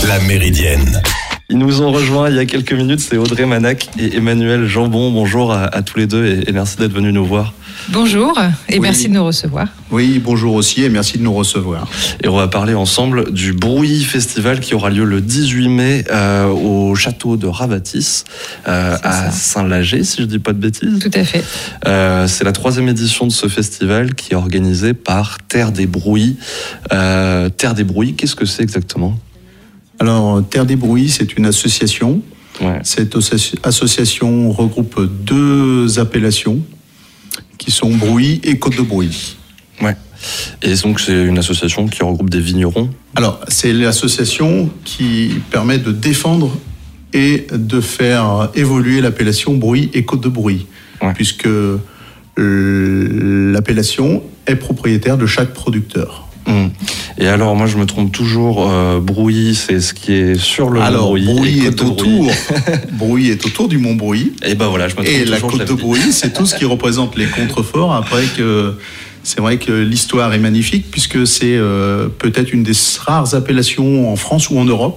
La Méridienne. Ils nous ont rejoints il y a quelques minutes, c'est Audrey Manac et Emmanuel Jambon. Bonjour à tous les deux et merci d'être venus nous voir. Bonjour et merci de nous recevoir. Oui, bonjour aussi et merci de nous recevoir. Et on va parler ensemble du Brouilly Festival qui aura lieu le 18 mai au château de Ravatis à Saint-Lager, si je ne dis pas de bêtises. Tout à fait. C'est la 3e édition de ce festival qui est organisé par Terre des Brouilly. Terre des Brouilly, qu'est-ce que c'est exactement ? Alors, Terre des Brouilly, c'est une association. Ouais. Cette association regroupe 2 appellations qui sont Brouilly et Côte de Brouilly. Ouais. Et donc, c'est une association qui regroupe des vignerons. Alors, c'est l'association qui permet de défendre et de faire évoluer l'appellation Brouilly et Côte de Brouilly, puisque l'appellation est propriétaire de chaque producteur. Et alors, moi, je me trompe toujours. Brouilly, c'est ce qui est sur le Mont Brouilly. Brouilly est autour du Mont Brouilly. Et ben voilà, je me trompe toujours. Et la Côte de Brouilly, c'est tout ce qui représente les contreforts. Après que c'est vrai que l'histoire est magnifique puisque c'est peut-être une des rares appellations en France ou en Europe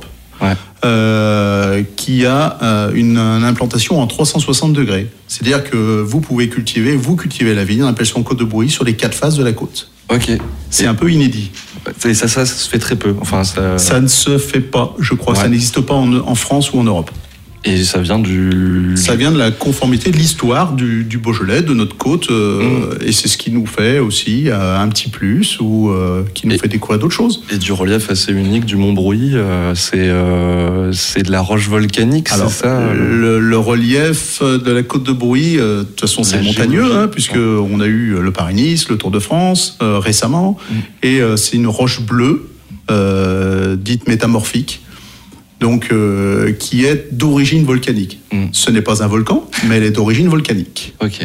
qui a une implantation en 360 degrés. C'est-à-dire que vous cultivez la vigne en appellation Côte de Brouilly sur les 4 faces de la côte. Ok. C'est un peu inédit. Et ça se fait très peu. Enfin, ça ne se fait pas, je crois. Ça n'existe pas en France ou en Europe. Et ça vient Ça vient de la conformité de l'histoire du Beaujolais, de notre côte. Et c'est ce qui nous fait aussi un petit plus ou qui nous fait découvrir d'autres choses. Et du relief assez unique du Mont Brouilly, c'est de la roche volcanique, alors, c'est ça le relief de la côte de Brouilly, de toute façon, c'est montagneux, puisqu'on a eu le Paris-Nice, le Tour de France récemment. Et c'est une roche bleue, dite métamorphique. Donc, qui est d'origine volcanique. Ce n'est pas un volcan, mais elle est d'origine volcanique. Ok.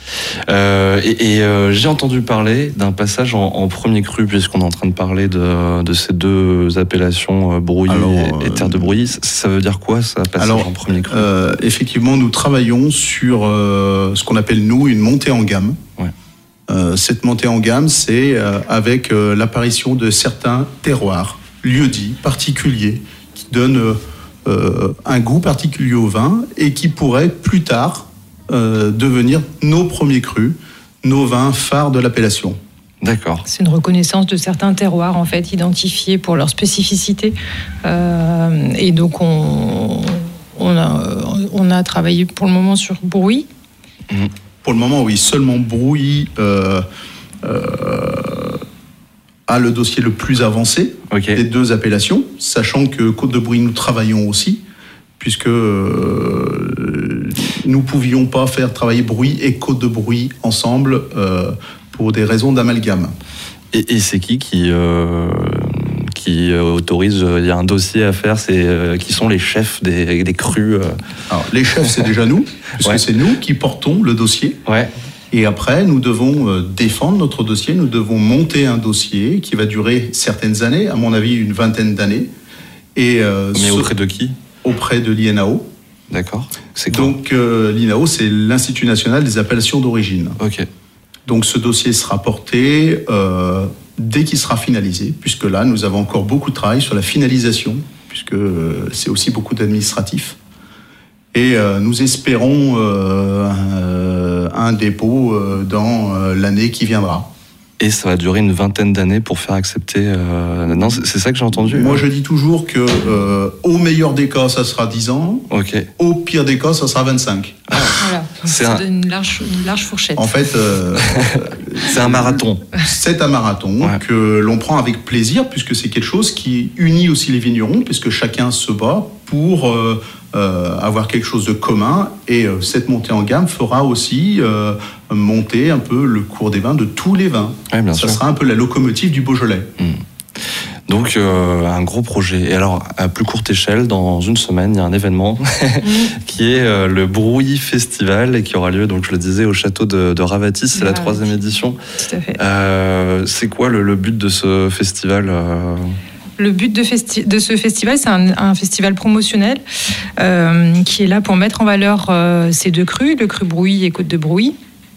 J'ai entendu parler d'un passage en premier cru, puisqu'on est en train de parler de ces 2 appellations, Brouilly et Terre de Brouilly. Ça veut dire quoi, ça, passage en premier cru ? Effectivement, nous travaillons sur ce qu'on appelle, nous, une montée en gamme. Cette montée en gamme, c'est avec l'apparition de certains terroirs, lieux-dits, particuliers, qui donne un goût particulier au vin et qui pourrait plus tard devenir nos premiers crus, nos vins phares de l'appellation. D'accord. C'est une reconnaissance de certains terroirs en fait identifiés pour leur spécificité et donc on a travaillé pour le moment sur Brouilly. Pour le moment, oui, seulement Brouilly a le dossier le plus avancé des 2 appellations, sachant que Côte de Brouilly, nous travaillons aussi, puisque nous pouvions pas faire travailler Brouilly et Côte de Brouilly ensemble pour des raisons d'amalgame. Et c'est qui autorise, il y a un dossier à faire, qui sont les chefs des crus Alors, les chefs, c'est déjà nous, puisque c'est nous qui portons le dossier. Et après, nous devons défendre notre dossier, nous devons monter un dossier qui va durer certaines années, à mon avis une 20aine d'années. Mais auprès de qui ? Auprès de l'INAO. D'accord. C'est quoi ? Donc l'INAO, c'est l'Institut National des Appellations d'Origine. Ok. Donc ce dossier sera porté dès qu'il sera finalisé, puisque là, nous avons encore beaucoup de travail sur la finalisation, puisque c'est aussi beaucoup d'administratifs. Et nous espérons un dépôt dans l'année qui viendra. Et ça va durer une 20aine d'années pour faire accepter... Non, c'est ça que j'ai entendu. Moi, je dis toujours que au meilleur des cas, ça sera 10 ans. Au pire des cas, ça sera 25. Voilà. C'est une large fourchette. En fait, c'est un marathon. C'est un marathon que l'on prend avec plaisir, puisque c'est quelque chose qui unit aussi les vignerons, puisque chacun se bat pour avoir quelque chose de commun. Et cette montée en gamme fera aussi monter un peu le cours des vins de tous les vins. Ça sera un peu la locomotive du Beaujolais. Donc un gros projet. Et alors, à plus courte échelle, dans une semaine, il y a un événement qui est le Brouilly Festival et qui aura lieu, donc je le disais, au château de Ravatis. C'est la 3e édition. Tout à fait. C'est quoi le but de ce festival Le but de ce festival, c'est un festival promotionnel qui est là pour mettre en valeur ces 2 crus, le cru Brouilly et Côte de Brouilly.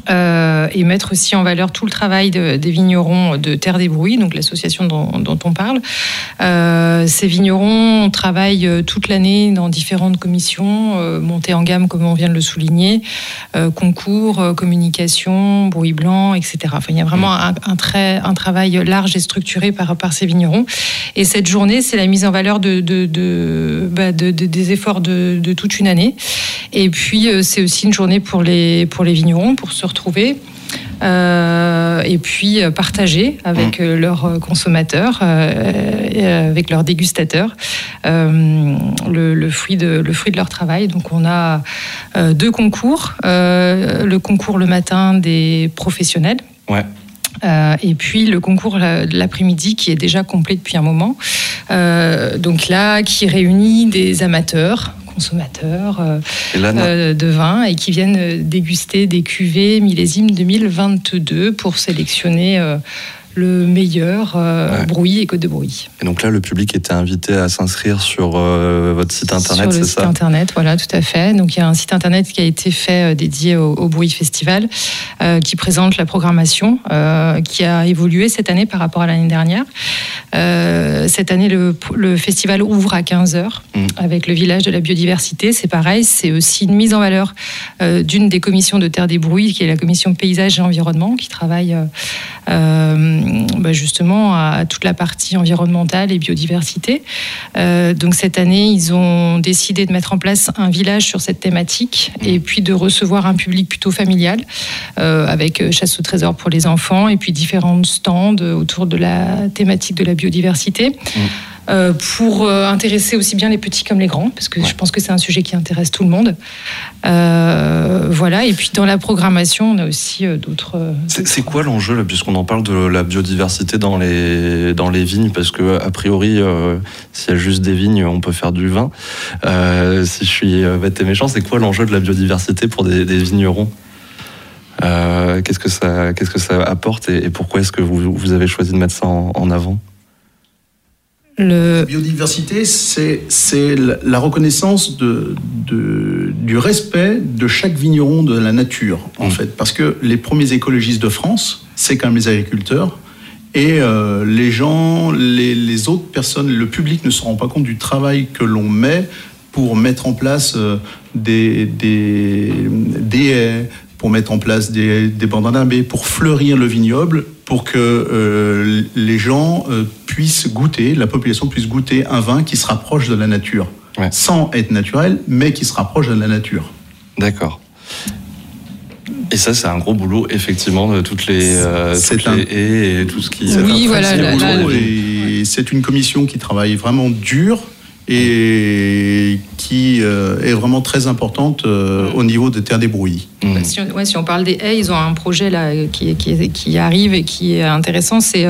et mettre aussi en valeur tout le travail des vignerons de Terre des Brouilles, donc l'association dont on parle. Ces vignerons travaillent toute l'année dans différentes commissions, montées en gamme comme on vient de le souligner, concours, communication, bruit blanc, etc. Enfin, il y a vraiment un travail large et structuré par ces vignerons. Et cette journée, c'est la mise en valeur des efforts de toute une année. Et puis, c'est aussi une journée pour les vignerons, pour se retrouver et puis partager avec leurs consommateurs, avec leurs dégustateurs, le fruit de leur travail. Donc on a 2 concours, le concours le matin des professionnels. Ouais. Et puis le concours de l'après-midi qui est déjà complet depuis un moment. Donc là, qui réunit des amateurs, consommateurs de vin et qui viennent déguster des cuvées millésimes 2022 pour sélectionner le meilleur Brouilly et Côte de Brouilly. Et donc là, le public était invité à s'inscrire sur votre site internet, c'est ça ? Sur le site internet, voilà, tout à fait. Donc il y a un site internet qui a été fait dédié au Brouilly Festival, qui présente la programmation, qui a évolué cette année par rapport à l'année dernière. Cette année, le festival ouvre à 15h avec le village de la biodiversité. C'est pareil, c'est aussi une mise en valeur d'une des commissions de Terre des Brouilles, qui est la commission paysage et environnement, qui travaille justement à toute la partie environnementale et biodiversité. Donc cette année, ils ont décidé de mettre en place un village sur cette thématique et puis de recevoir un public plutôt familial avec chasse au trésor pour les enfants et puis différents stands autour de la thématique de la biodiversité. Pour intéresser aussi bien les petits comme les grands, parce que je pense que c'est un sujet qui intéresse tout le monde. Voilà, et puis dans la programmation, on a aussi d'autres... C'est quoi l'enjeu, là, puisqu'on en parle de la biodiversité dans les vignes, parce que a priori, s'il y a juste des vignes, on peut faire du vin. Si je suis bête et méchant, c'est quoi l'enjeu de la biodiversité pour des vignerons ? Qu'est-ce que ça apporte et pourquoi est-ce que vous avez choisi de mettre ça en avant ? La biodiversité, c'est la reconnaissance du respect de chaque vigneron de la nature, en fait. Parce que les premiers écologistes de France, c'est quand même les agriculteurs. Et les gens, les autres personnes, le public ne se rend pas compte du travail que l'on met pour mettre en place des haies, pour mettre en place des bandes d'arbres, pour fleurir le vignoble, pour que les gens puissent goûter, la population puisse goûter un vin qui se rapproche de la nature. Sans être naturel, mais qui se rapproche de la nature. D'accord. Et ça, c'est un gros boulot, effectivement, de toutes les haies et tout ce qui... Oui, voilà. Et c'est une commission qui travaille vraiment dur et qui est vraiment très importante au niveau de Terre des Brouilly. Si on parle des haies, ils ont un projet là qui arrive et qui est intéressant. C'est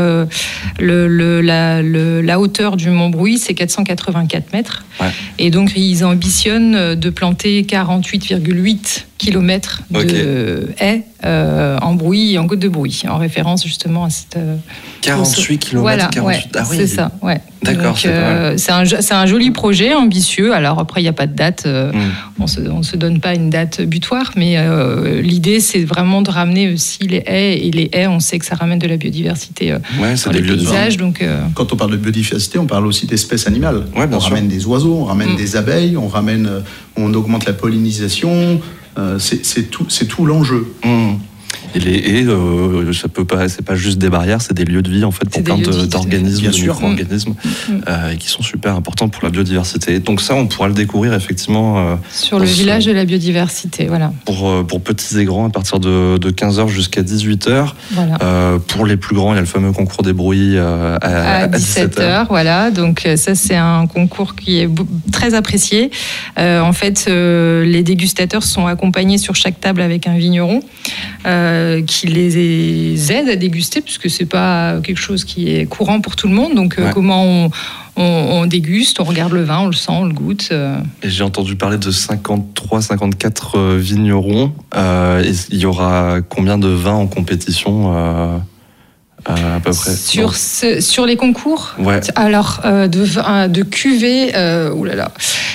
la hauteur du Mont Brouilly, c'est 484 mètres. Et donc, ils ambitionnent de planter 48,8 kilomètres de haies en Brouilly et en Côte de Brouilly, en référence justement à cette... 48 kilomètres, voilà, 48... Ah oui, c'est ça, ouais. D'accord, donc, c'est un joli projet, ambitieux. Alors après, il n'y a pas de date, on se donne pas une date butoir, mais l'idée, c'est vraiment de ramener aussi les haies. Et les haies, on sait que ça ramène de la biodiversité dans les paysages. Donc, quand on parle de biodiversité, on parle aussi d'espèces animales. On ramène des oiseaux, on ramène des abeilles, on augmente la pollinisation. C'est tout l'enjeu. Et les haies, c'est pas juste des barrières, c'est des lieux de vie en fait pour plein d'organismes, de micro-organismes qui sont super importants pour la biodiversité. Donc ça, on pourra le découvrir effectivement sur le village de la biodiversité, voilà. Pour petits et grands à partir de 15h jusqu'à 18h. Voilà. Pour les plus grands, il y a le fameux concours des Brouilly à 17h. Voilà. Donc ça, c'est un concours qui est très apprécié. En fait, les dégustateurs sont accompagnés sur chaque table avec un vigneron. Qui les aide à déguster, puisque c'est pas quelque chose qui est courant pour tout le monde. Donc, comment on déguste, on regarde le vin, on le sent, on le goûte. Et j'ai entendu parler de 53-54 vignerons. Il y aura combien de vins en compétition à peu près sur les concours. Ouais. Alors de cuvées,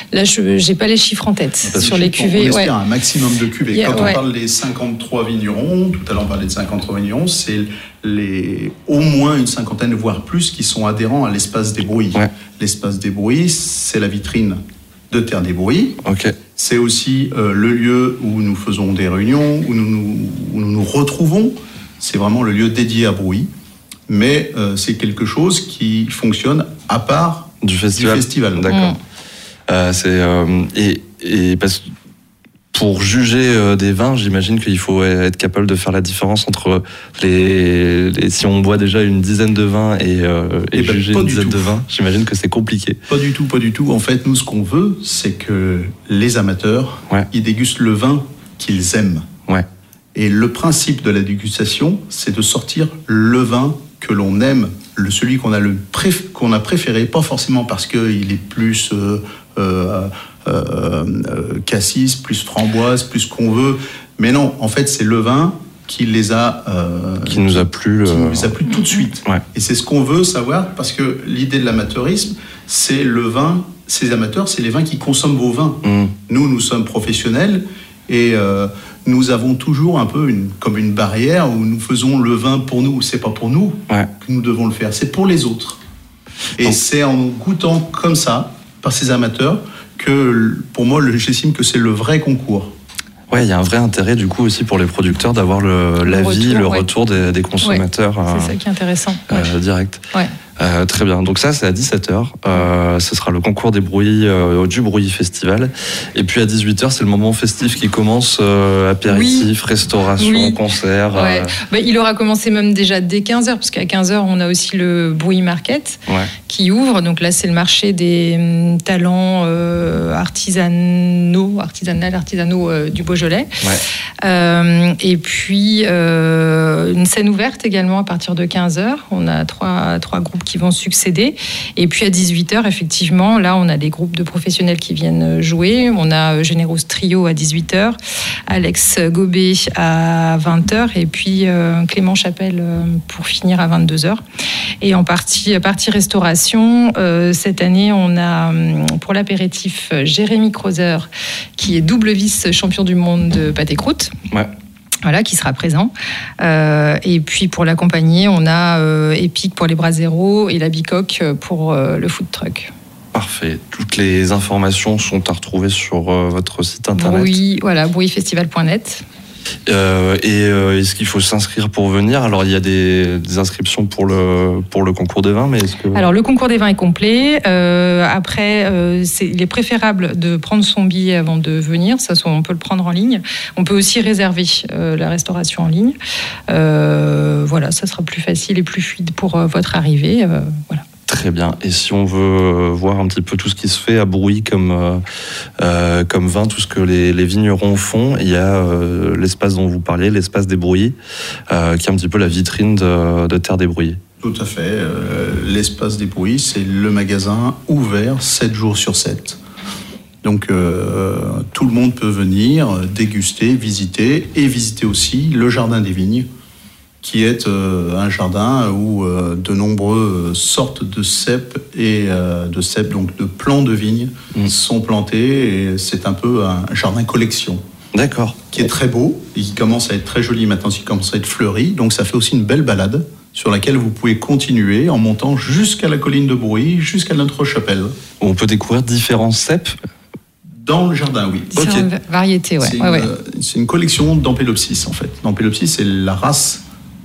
Là, je n'ai pas les chiffres en tête sur les cuvées. On espère un maximum de cuvées. Quand on parle des 53 vignerons, tout à l'heure on parlait de 53 vignerons, c'est au moins une cinquantaine, voire plus, qui sont adhérents à l'espace des bruits. Ouais. L'espace des bruits, c'est la vitrine de Terre des Bruits. Okay. C'est aussi le lieu où nous faisons des réunions, où nous retrouvons. C'est vraiment le lieu dédié à Brouilly. Mais c'est quelque chose qui fonctionne à part du festival. D'accord. Et parce que pour juger des vins, j'imagine qu'il faut être capable de faire la différence entre si on boit déjà une dizaine de vins et juger une dizaine de vins. J'imagine que c'est compliqué. Pas du tout. En fait, nous, ce qu'on veut, c'est que les amateurs, ils dégustent le vin qu'ils aiment. Ouais. Et le principe de la dégustation, c'est de sortir le vin que l'on aime, celui qu'on a préféré, pas forcément parce qu'il est plus cassis, plus framboise, plus qu'on veut, mais non, en fait c'est le vin qui nous a plu tout de suite. Ouais. Et c'est ce qu'on veut savoir, parce que l'idée de l'amateurisme, c'est le vin, ces amateurs, c'est les vins qui consomment vos vins. Nous sommes professionnels et nous avons toujours un peu comme une barrière où nous faisons le vin pour nous. C'est pas pour nous que nous devons le faire, c'est pour les autres. Et c'est en goûtant comme ça, par ces amateurs, que pour moi, j'estime que c'est le vrai concours. Ouais, il y a un vrai intérêt du coup aussi pour les producteurs d'avoir le retour des consommateurs. Ouais, c'est ça qui est intéressant. Direct. Ouais. Très bien. Donc ça, c'est à 17h. Ce sera le concours des Brouilly, du Brouilly Festival. Et puis à 18h, c'est le moment festif qui commence. Apéritif, restauration, concert. Ouais. Il aura commencé même déjà dès 15h, parce qu'à 15h, on a aussi le Brouilly Market qui ouvre. Donc là, c'est le marché des talents artisanaux du Beaujolais. Ouais. Et puis, une scène ouverte également à partir de 15h. On a trois groupes qui vont succéder. Et puis à 18h, effectivement, là, on a des groupes de professionnels qui viennent jouer. On a Générose Trio à 18h, Alex Gobet à 20h, et puis Clément Chapelle pour finir à 22h. Et en partie restauration, cette année, on a pour l'apéritif Jérémy Crozer, qui est double vice-champion du monde de pâté croûte. Ouais. Voilà, qui sera présent. Et puis pour l'accompagner, on a Epic pour les braseros et la Bicoque pour le food truck. Parfait. Toutes les informations sont à retrouver sur votre site internet. Oui, voilà, brouillyfestival.net. Est-ce qu'il faut s'inscrire pour venir ? Alors il y a des inscriptions pour le concours des vins, mais est-ce que... Alors le concours des vins est complet. Après, il est préférable de prendre son billet avant de venir. Ça, on peut le prendre en ligne. On peut aussi réserver la restauration en ligne. Voilà, ça sera plus facile et plus fluide pour votre arrivée. Voilà. Très bien. Et si on veut voir un petit peu tout ce qui se fait à Brouilly comme vin, tout ce que les vignerons font, il y a l'espace dont vous parliez, l'espace des Brouilly, qui est un petit peu la vitrine de Terre des Brouilly. Tout à fait. L'espace des Brouilly, c'est le magasin ouvert 7 jours sur 7. Donc tout le monde peut venir déguster, visiter, et visiter aussi le jardin des vignes, qui est un jardin où de nombreuses sortes de cèpes donc de plants de vignes sont plantés, et c'est un peu un jardin collection. D'accord. Qui est très beau, il commence à être très joli maintenant, il commence à être fleuri, donc ça fait aussi une belle balade sur laquelle vous pouvez continuer en montant jusqu'à la colline de Brouilly, jusqu'à notre chapelle. On peut découvrir différents cèpes dans le jardin, oui. Différentes variétés, ouais. C'est une collection d'Ampelopsis, en fait. L'Ampelopsis, c'est la race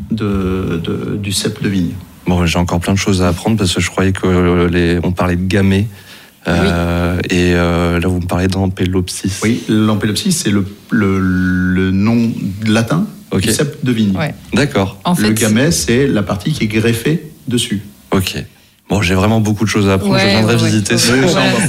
du cèpe de vigne. Bon, j'ai encore plein de choses à apprendre parce que je croyais on parlait de gamay. Et là, vous me parlez d'Ampelopsis. Oui, l'Ampelopsis, c'est le nom latin du cèpe de vigne. Ouais. D'accord. Le gamay, c'est la partie qui est greffée dessus. Ok. Bon, j'ai vraiment beaucoup de choses à apprendre. Je viendrai visiter ça. On va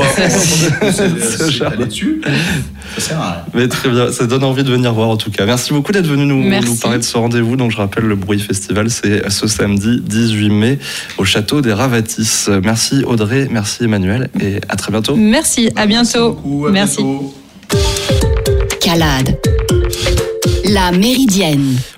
pas aller dessus. Ça sert à rien. Mais très bien, ça donne envie de venir voir en tout cas. Merci beaucoup d'être venu nous parler de ce rendez-vous. Donc je rappelle, le Brouilly Festival, c'est ce samedi 18 mai au château des Ravatis. Merci Audrey, merci Emmanuel, et à très bientôt. Merci, à bientôt. Merci beaucoup, à bientôt. Calade, la Méridienne.